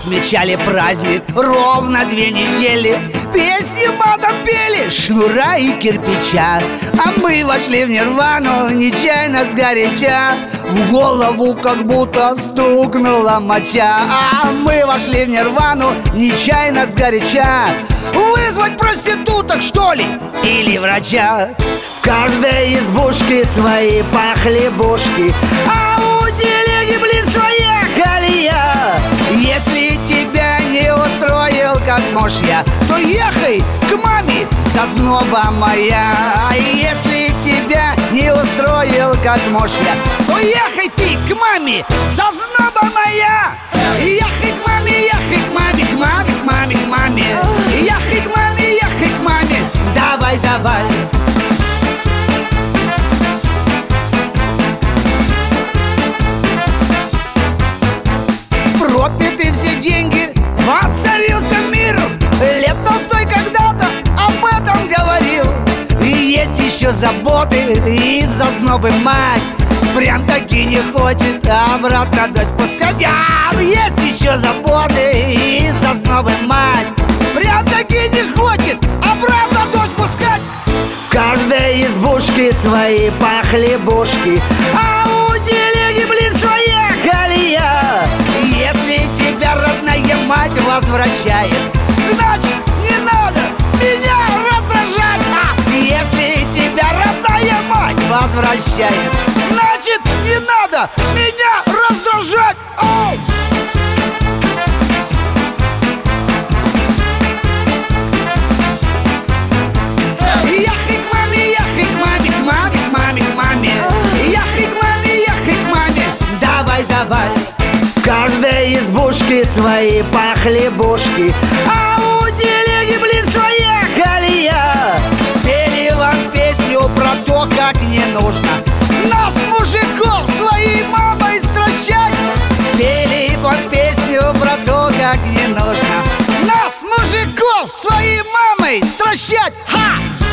отмечали праздник ровно 2 недели. Песни матом пели, шнура и кирпича. А мы вошли в нирвану, нечаянно сгоряча. В голову как будто стукнула моча. А мы вошли в нирвану, нечаянно сгоряча. Вызвать проституток, что ли? Или врача? В каждой избушке свои похлебушки, а у телеги, блин, своя колея. Если тебя не устроил, как муж я, то ехай к маме, зазноба моя. А если тебя не устроил, как муж я, то ехай ты к маме, зазноба моя. Ехай к маме, ехай к маме, к маме, к маме, к маме. Ехай к маме, ехай к маме. Давай, давай. Пропиты все деньги, воцарился мир. Лев Толстой когда-то об этом говорил. И есть еще заботы и зазнобы мать. Прям таки не хочет обратно дочь пускать. Есть еще заботы и зазнобы мать. Прям таки не хочет обратно дочь пускать. В каждой избушке свои похлебушки, а у телеги, блин, своя колея. Если тебя родная мать возвращает, значит, не надо меня раздражать. Если тебя родная мать возвращает, значит, не надо меня раздражать. Оу! Ехай к маме, ехай к маме, к маме, к маме, к маме. Ехай к маме, ехай к маме. Давай, давай. В каждой избушке свои похлебушки, а у телеги, блин, своя колея. Спели вам песню про то, как не нужно нас, мужиков, своей мамой стращать. Спели вам песню про то, как не нужно нас, мужиков, своей мамой стращать. Ха!